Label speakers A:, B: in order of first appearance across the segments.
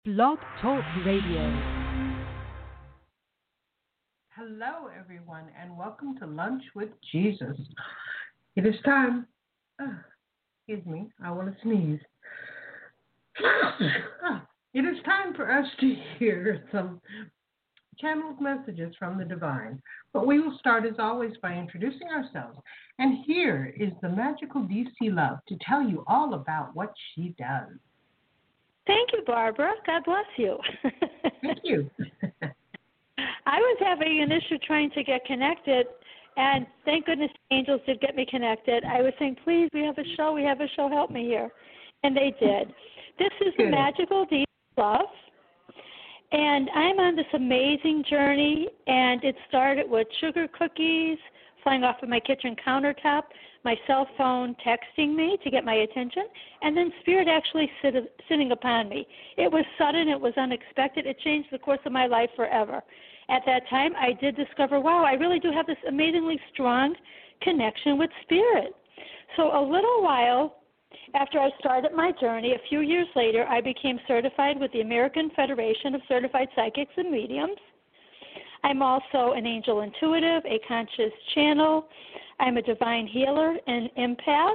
A: Blog Talk Radio.
B: Hello, everyone, and welcome to Lunch with Jesus. It is time. Excuse me, I want to sneeze. It is time for us to hear some channeled messages from the divine. But we will start, as always, by introducing ourselves. And here is the magical DC Love to tell you all about what she does.
C: Thank you, Barbara. God bless you.
B: Thank you.
C: I was having an issue trying to get connected, and thank goodness the angels did get me connected. I was saying, please, we have a show, help me here. And they did. This is
B: Good.
C: the magical DC Love, and I'm on this amazing journey, and it started with sugar cookies flying off of my kitchen countertop, my cell phone texting me to get my attention, and then Spirit actually sitting upon me. It was sudden. It was unexpected. It changed the course of my life forever. At that time, I did discover, wow, I really do have this amazingly strong connection with Spirit. So a little while after I started my journey, a few years later, I became certified with the American Federation of Certified Psychics and Mediums. I'm also an angel intuitive, a conscious channel. I'm a divine healer, an empath.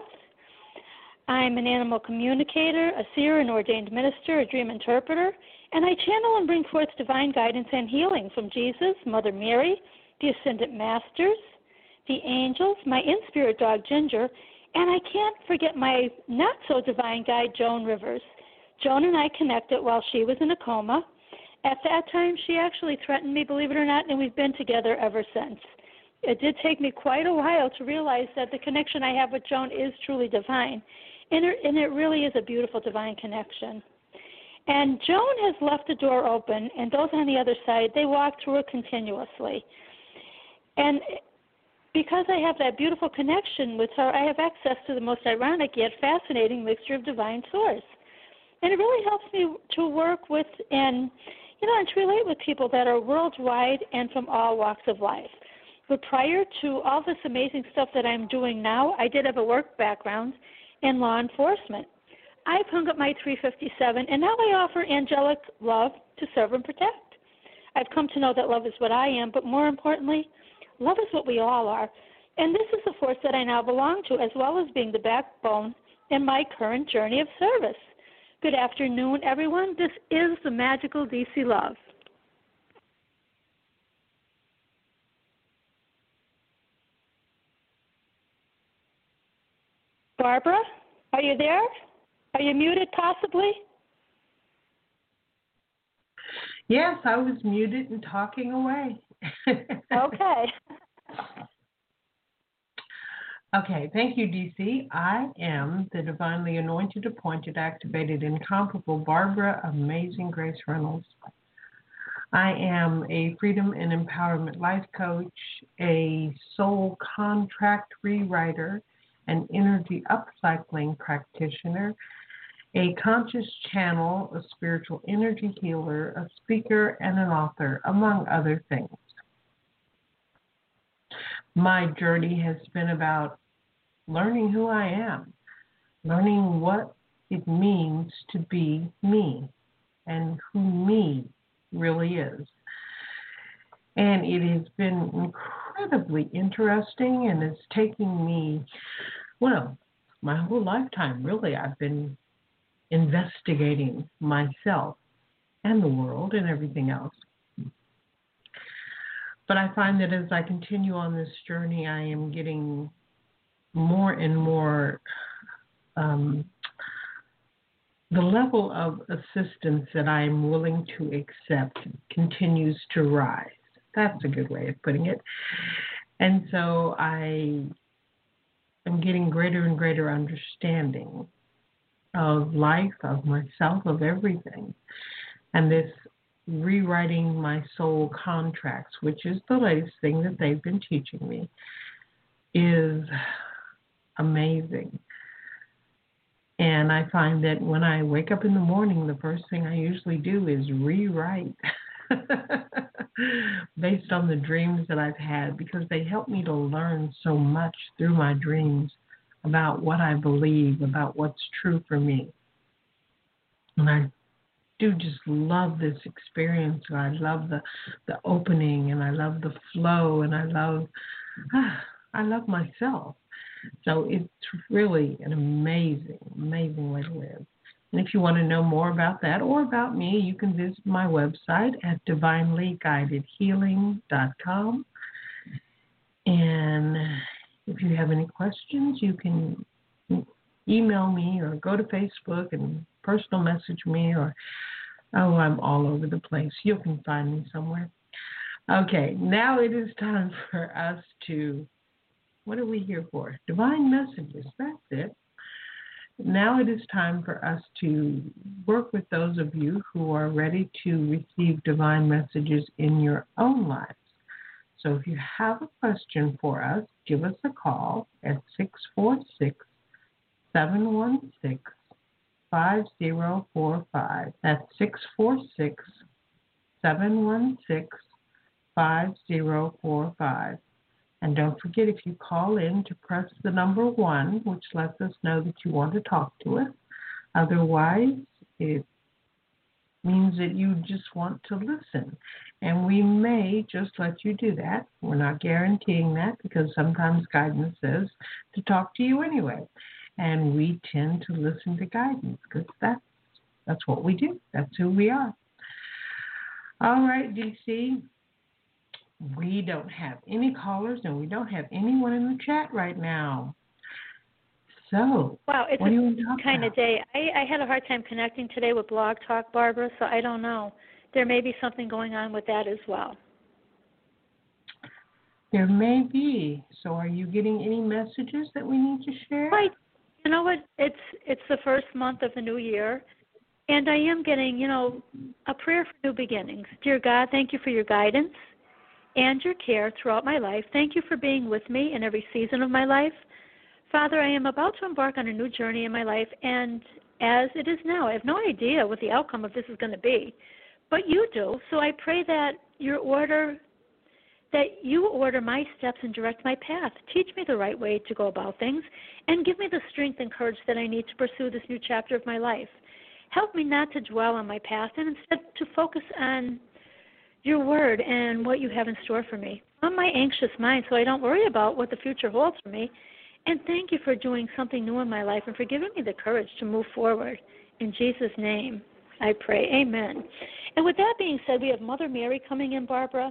C: I'm an animal communicator, a seer, an ordained minister, a dream interpreter, and I channel and bring forth divine guidance and healing from Jesus, Mother Mary, the Ascended Masters, the angels, my in-spirit dog Ginger, and I can't forget my not-so-divine guide, Joan Rivers. Joan and I connected while she was in a coma. At that time, she actually threatened me, believe it or not, and we've been together ever since. It did take me quite a while to realize that the connection I have with Joan is truly divine, and it really is a beautiful divine connection. And Joan has left the door open, and those on the other side, they walk through it continuously. And because I have that beautiful connection with her, I have access to the most ironic yet fascinating mixture of divine source. And it really helps me to work with and to relate with people that are worldwide and from all walks of life. But prior to all this amazing stuff that I'm doing now, I did have a work background in law enforcement. I've hung up my 357, and now I offer angelic love to serve and protect. I've come to know that love is what I am, but more importantly, love is what we all are. And this is the force that I now belong to, as well as being the backbone in my current journey of service. Good afternoon, everyone. This is the magical DC Love. Barbara, are you there? Are you muted possibly?
B: Yes, I was muted and talking away.
C: Okay.
B: Okay, thank you, DC. I am the divinely anointed, appointed, activated, incomparable Barbara Amazing Grace Reynolds. I am a freedom and empowerment life coach, a soul contract rewriter, an energy upcycling practitioner, a conscious channel, a spiritual energy healer, a speaker, and an author, among other things. My journey has been about learning who I am, learning what it means to be me and who me really is. And it has been incredibly interesting, and it's taking me, my whole lifetime, really. I've been investigating myself and the world and everything else. But I find that as I continue on this journey, I am getting more and more, the level of assistance that I am willing to accept continues to rise. That's a good way of putting it. And so I am getting greater and greater understanding of life, of myself, of everything. And this rewriting my soul contracts, which is the latest thing that they've been teaching me, is amazing. And I find that when I wake up in the morning, the first thing I usually do is rewrite based on the dreams that I've had, because they help me to learn so much through my dreams about what I believe, about what's true for me. And I do just love this experience. I love the opening, and I love the flow, and I love myself. So it's really an amazing, amazing way to live. And if you want to know more about that or about me, you can visit my website at divinelyguidedhealing.com. And if you have any questions, you can email me or go to Facebook and personal message me, or, I'm all over the place. You can find me somewhere. Okay, now it is time for us to, what are we here for? Divine messages, that's it. Now it is time for us to work with those of you who are ready to receive divine messages in your own lives. So if you have a question for us, give us a call at 646-716-5045. That's 646-716-5045. And don't forget, if you call in, to press the number 1, which lets us know that you want to talk to us. Otherwise, it means that you just want to listen. And we may just let you do that. We're not guaranteeing that, because sometimes guidance says to talk to you anyway. And we tend to listen to guidance because that's what we do. That's who we are. All right, DC. We don't have any callers, and we don't have anyone in the chat right now. So,
C: wow, it's
B: what do you want to talk
C: kind
B: about?
C: of day. I had a hard time connecting today with Blog Talk, Barbara, so I don't know. There may be something going on with that as well.
B: There may be. So are you getting any messages that we need to share?
C: Right. You know what? It's the first month of the new year, and I am getting, a prayer for new beginnings. Dear God, thank you for your guidance and your care throughout my life. Thank you for being with me in every season of my life. Father, I am about to embark on a new journey in my life, and as it is now, I have no idea what the outcome of this is going to be, but you do. So I pray that you order my steps and direct my path. Teach me the right way to go about things, and give me the strength and courage that I need to pursue this new chapter of my life. Help me not to dwell on my past, and instead to focus on your word and what you have in store for me. On my anxious mind, so I don't worry about what the future holds for me. And thank you for doing something new in my life and for giving me the courage to move forward. In Jesus' name, I pray. Amen. And with that being said, we have Mother Mary coming in, Barbara.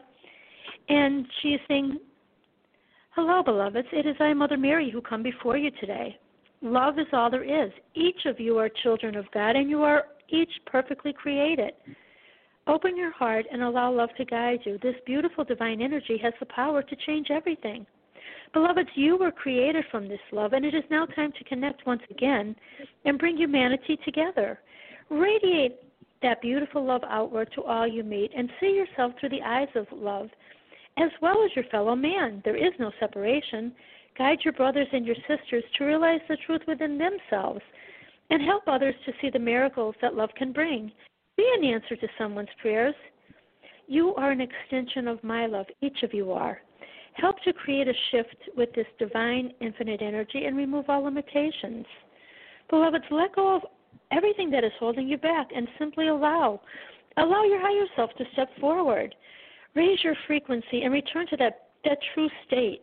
C: And she is saying, hello, beloveds. It is I, Mother Mary, who come before you today. Love is all there is. Each of you are children of God, and you are each perfectly created. Open your heart and allow love to guide you. This beautiful divine energy has the power to change everything. Beloveds, you were created from this love, and it is now time to connect once again and bring humanity together. Radiate that beautiful love outward to all you meet, and see yourself through the eyes of love, as well as your fellow man. There is no separation. Guide your brothers and your sisters to realize the truth within themselves, and help others to see the miracles that love can bring. Be an answer to someone's prayers. You are an extension of my love. Each of you are. Help to create a shift with this divine infinite energy and remove all limitations. Beloveds, let go of everything that is holding you back and simply allow your higher self to step forward. Raise your frequency and return to that true state.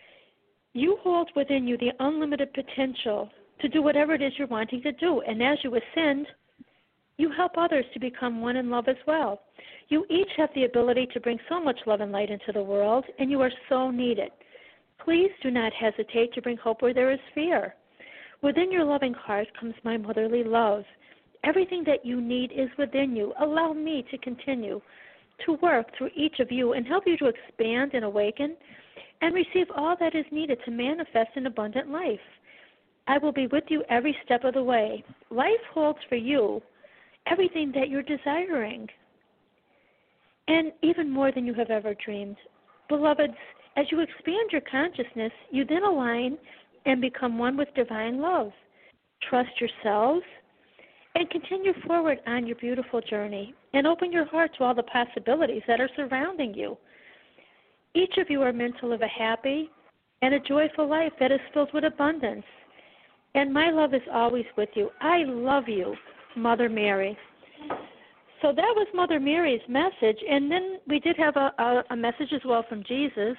C: You hold within you the unlimited potential to do whatever it is you're wanting to do. And as you ascend, you help others to become one in love as well. You each have the ability to bring so much love and light into the world, and you are so needed. Please do not hesitate to bring hope where there is fear. Within your loving heart comes my motherly love. Everything that you need is within you. Allow me to continue to work through each of you and help you to expand and awaken and receive all that is needed to manifest an abundant life. I will be with you every step of the way. Life holds for you everything that you're desiring, and even more than you have ever dreamed. Beloveds, as you expand your consciousness, you then align and become one with divine love. Trust yourselves and continue forward on your beautiful journey, and open your heart to all the possibilities that are surrounding you. Each of you are meant to live a happy and a joyful life that is filled with abundance. And my love is always with you. I love you, Mother Mary. So that was Mother Mary's message. And then we did have a message as well from Jesus.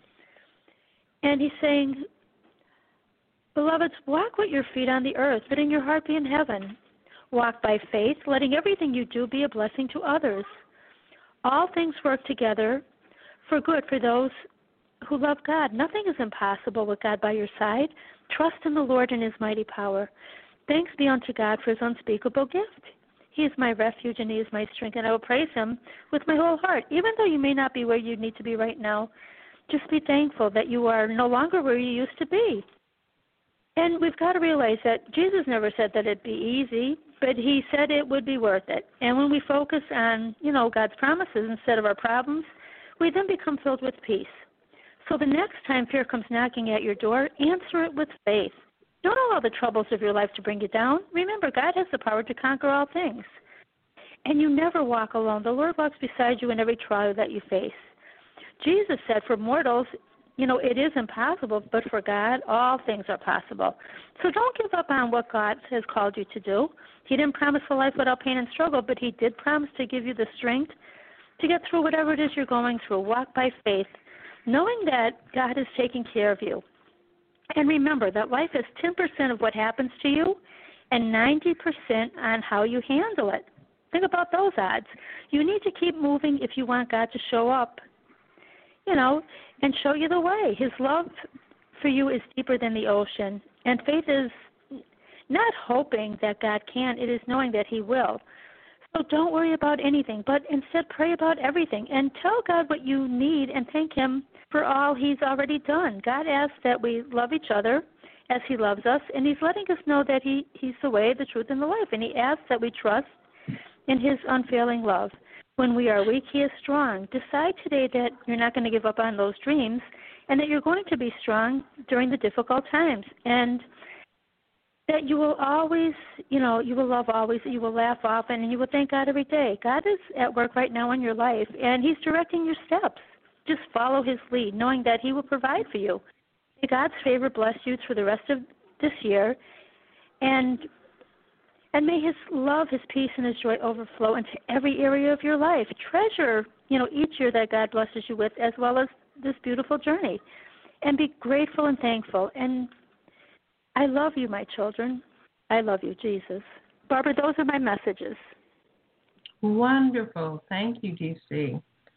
C: And he's saying, beloveds, walk with your feet on the earth, letting your heart be in heaven. Walk by faith, letting everything you do be a blessing to others. All things work together for good for those who love God. Nothing is impossible with God by your side. Trust in the Lord and his mighty power. Thanks be unto God for his unspeakable gift. He is my refuge and he is my strength, and I will praise him with my whole heart. Even though you may not be where you need to be right now, just be thankful that you are no longer where you used to be. And we've got to realize that Jesus never said that it'd be easy, but he said it would be worth it. And when we focus on, God's promises instead of our problems, we then become filled with peace. So the next time fear comes knocking at your door, answer it with faith. Don't allow the troubles of your life to bring you down. Remember, God has the power to conquer all things. And you never walk alone. The Lord walks beside you in every trial that you face. Jesus said for mortals, it is impossible, but for God, all things are possible. So don't give up on what God has called you to do. He didn't promise a life without pain and struggle, but he did promise to give you the strength to get through whatever it is you're going through. Walk by faith, knowing that God is taking care of you. And remember that life is 10% of what happens to you and 90% on how you handle it. Think about those odds. You need to keep moving if you want God to show up, and show you the way. His love for you is deeper than the ocean. And faith is not hoping that God can, it is knowing that he will. So don't worry about anything, but instead pray about everything and tell God what you need and thank him for all he's already done. God asks that we love each other as he loves us, and he's letting us know that he's the way, the truth, and the life. And he asks that we trust in his unfailing love. When we are weak, he is strong. Decide today that you're not going to give up on those dreams and that you're going to be strong during the difficult times, and that you will always, you will love always, you will laugh often, and you will thank God every day. God is at work right now in your life, and he's directing your steps. Just follow his lead, knowing that he will provide for you. May God's favor bless you through the rest of this year, and may his love, his peace, and his joy overflow into every area of your life. Treasure, each year that God blesses you with, as well as this beautiful journey. And be grateful and thankful. And I love you, my children. I love you, Jesus. Barbara, those are my messages.
B: Wonderful. Thank you, DC.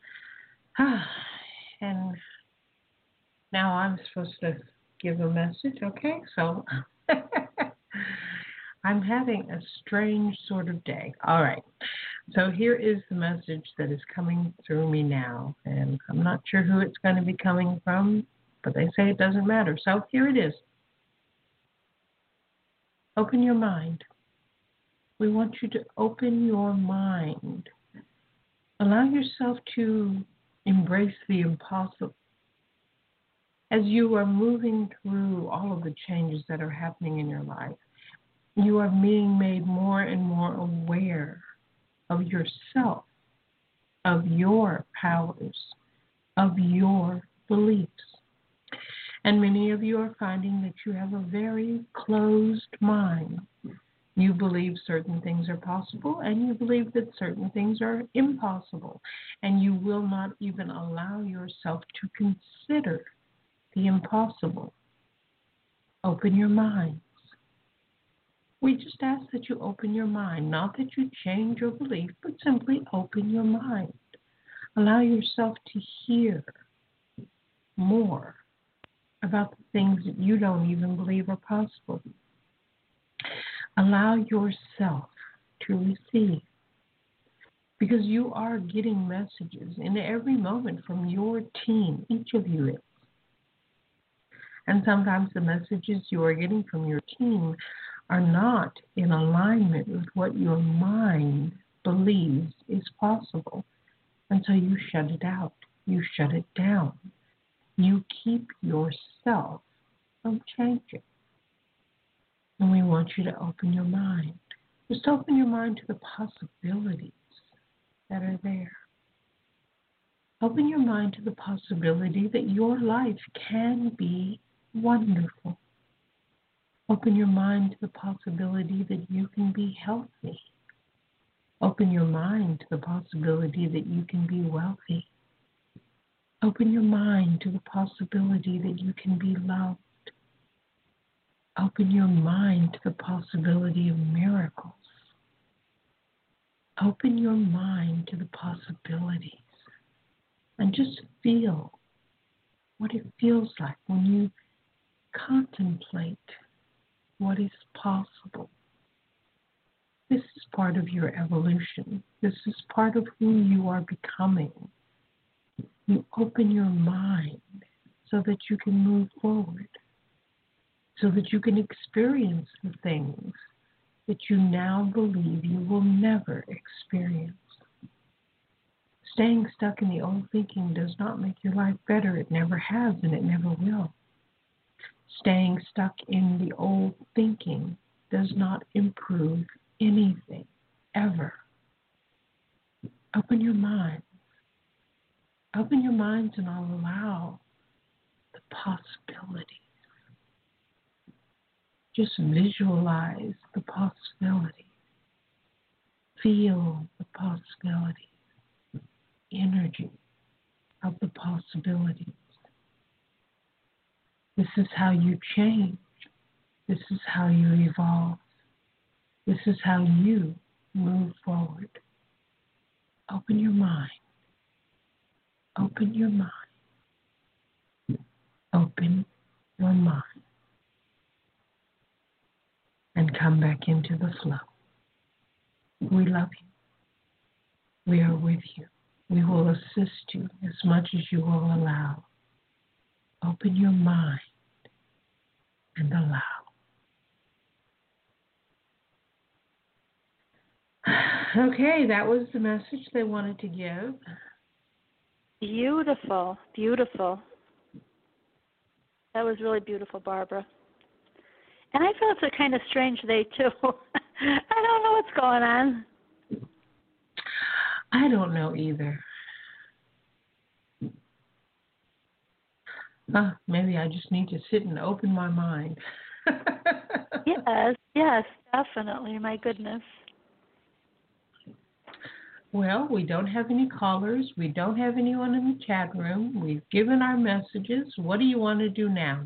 B: And now I'm supposed to give a message, okay? So I'm having a strange sort of day. All right. So here is the message that is coming through me now. And I'm not sure who it's going to be coming from, but they say it doesn't matter. So here it is. Open your mind. We want you to open your mind. Allow yourself to embrace the impossible. As you are moving through all of the changes that are happening in your life, you are being made more and more aware of yourself, of your powers, of your beliefs. And many of you are finding that you have a very closed mind. You believe certain things are possible, and you believe that certain things are impossible. And you will not even allow yourself to consider the impossible. Open your minds. We just ask that you open your mind, not that you change your belief, but simply open your mind. Allow yourself to hear more about the things that you don't even believe are possible. Allow yourself to receive, because you are getting messages in every moment from your team, each of you is. And sometimes the messages you are getting from your team are not in alignment with what your mind believes is possible. And so you shut it out. You shut it down. You keep yourself from changing. And we want you to open your mind. Just open your mind to the possibilities that are there. Open your mind to the possibility that your life can be wonderful. Open your mind to the possibility that you can be healthy. Open your mind to the possibility that you can be wealthy. Open your mind to the possibility that you can be loved. Open your mind to the possibility of miracles. Open your mind to the possibilities and just feel what it feels like when you contemplate what is possible. This is part of your evolution. This is part of who you are becoming. You open your mind so that you can move forward, so that you can experience the things that you now believe you will never experience. Staying stuck in the old thinking does not make your life better. It never has, and it never will. Staying stuck in the old thinking does not improve anything, ever. Open your minds. Open your minds and I'll allow the possibilities. Just visualize the possibilities. Feel the possibilities. Energy of the possibilities. This is how you change. This is how you evolve. This is how you move forward. Open your mind. Open your mind. Open your mind. And come back into the flow. We love you. We are with you. We will assist you as much as you will allow. Open your mind and allow. Okay, that was the message they wanted to give.
C: Beautiful, beautiful. That was really beautiful, Barbara. And I feel it's a kind of strange day, too. I don't know what's going on.
B: I don't know either. Maybe I just need to sit and open my mind.
C: Yes, definitely. My goodness.
B: Well, we don't have any callers. We don't have anyone in the chat room. We've given our messages. What do you want to do now?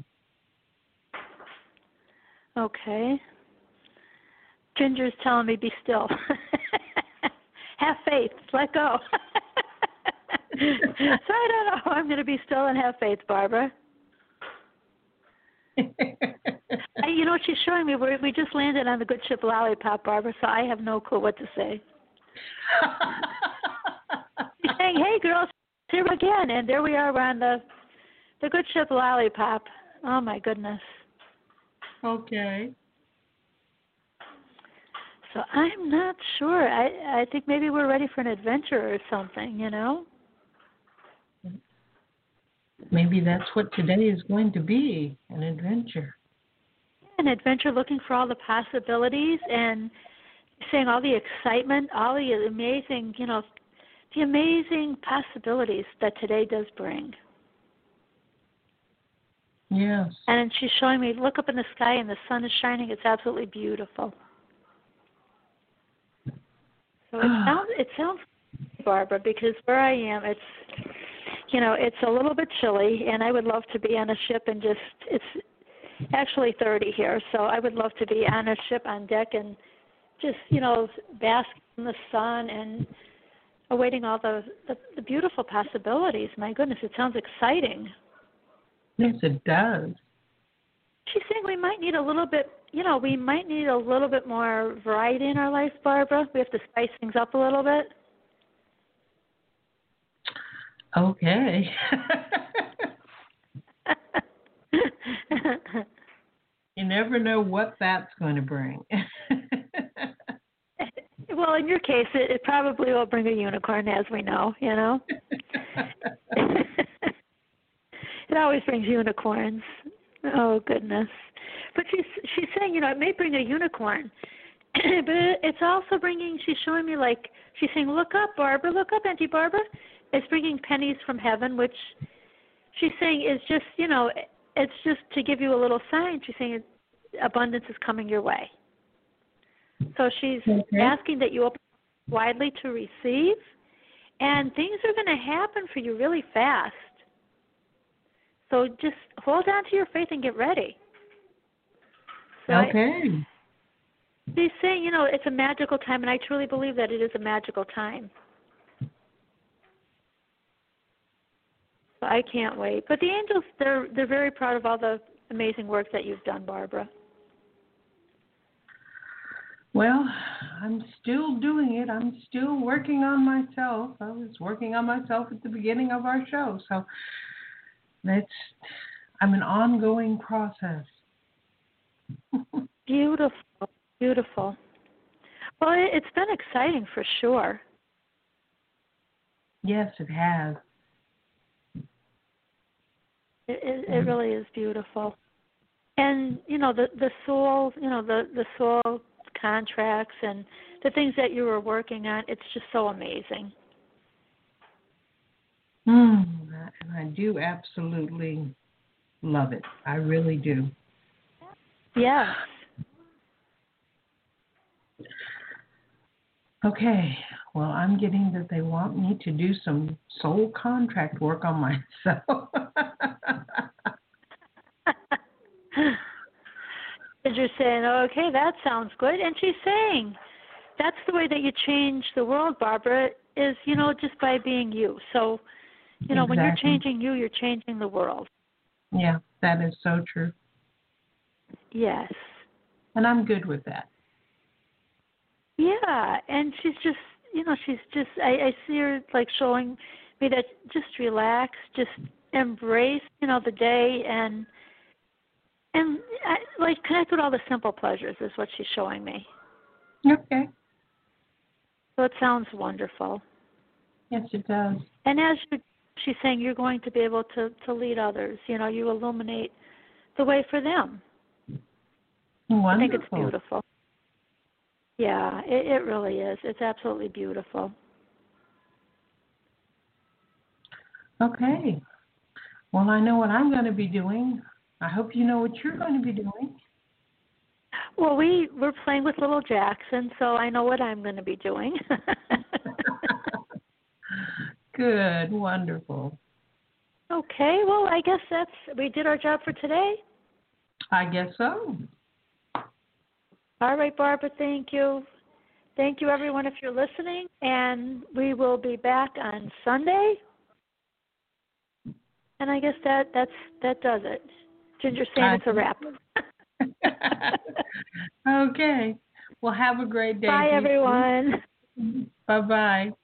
C: Okay. Ginger's telling me be still. Have faith. Let go. So I don't know. I'm going to be still and have faith, Barbara. You know what she's showing me? We just landed on the good ship Lollipop, Barbara, so I have no clue what to say. She's saying, hey, girls, here again. And there we are. We're on the good ship Lollipop. Oh, my goodness.
B: Okay.
C: So I'm not sure. I think maybe we're ready for an adventure or something, you know?
B: Maybe that's what today is going to be, an adventure.
C: An adventure looking for all the possibilities and saying all the excitement, all the amazing, the amazing possibilities that today does bring.
B: Yes.
C: And she's showing me, look up in the sky and the sun is shining. It's absolutely beautiful. So it sounds, Barbara, because where I am, it's a little bit chilly, and I would love to be on a ship and it's actually 30 here, so I would love to be on a ship on deck and just, bask in the sun and awaiting all the beautiful possibilities. My goodness, it sounds exciting.
B: Yes, it does.
C: She's saying we might need a little bit, more variety in our life, Barbara. We have to spice things up a little bit.
B: Okay. You never know what that's going to bring.
C: Well, in your case, it probably will bring a unicorn, as we know, It always brings unicorns. Oh, goodness. But she's saying, it may bring a unicorn. But it's also bringing, she's showing me she's saying, look up, Barbara, look up, Auntie Barbara. It's bringing pennies from heaven, which she's saying is just, it's just to give you a little sign. She's saying abundance is coming your way. So she's asking that you open widely to receive, and things are going to happen for you really fast. So just hold on to your faith and get ready. So
B: Okay.
C: They say, it's a magical time, and I truly believe that it is a magical time. So I can't wait. But the angels, they're very proud of all the amazing work that you've done, Barbara.
B: Well, I'm still doing it. I'm still working on myself. I was working on myself at the beginning of our show. So I'm an ongoing process.
C: Beautiful, beautiful. Well, it's been exciting for sure.
B: Yes, it has.
C: It really is beautiful. And, the soul, the soul contracts and the things that you were working on, it's just so amazing.
B: And I do absolutely love it. I really do.
C: Yes.
B: Okay. Well, I'm getting that they want me to do some soul contract work on myself.
C: And you're saying, okay, that sounds good. And she's saying, that's the way that you change the world, Barbara, is, just by being you. So,
B: Exactly.
C: When you're changing you, you're changing the world.
B: Yeah, that is so true.
C: Yes.
B: And I'm good with that.
C: Yeah, and she's just, I see her like showing me that just relax, just embrace, the day and connect with all the simple pleasures is what she's showing me.
B: Okay.
C: So it sounds wonderful.
B: Yes, it does.
C: And as she's saying, you're going to be able to lead others. You illuminate the way for them.
B: Wonderful.
C: I think it's beautiful. Yeah, it really is. It's absolutely beautiful.
B: Okay. Well, I know what I'm going to be doing. I hope you know what you're going to be doing.
C: Well, we're playing with little Jackson, so I know what I'm going to be doing.
B: Good. Wonderful.
C: Okay. Well, I guess we did our job for today.
B: I guess so.
C: All right, Barbara, thank you. Thank you, everyone, if you're listening. And we will be back on Sunday. And I guess that does it. Ginger's saying it's a wrap.
B: Okay. Well, have a great day.
C: Bye, everyone.
B: Bye-bye.